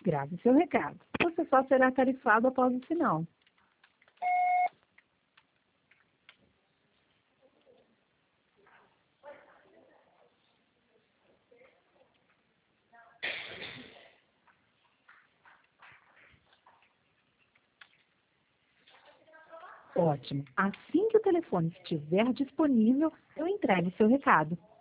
Grave seu recado. Você só será tarifado após o sinal. Ótimo. Assim que o telefone estiver disponível, eu entrego o seu recado.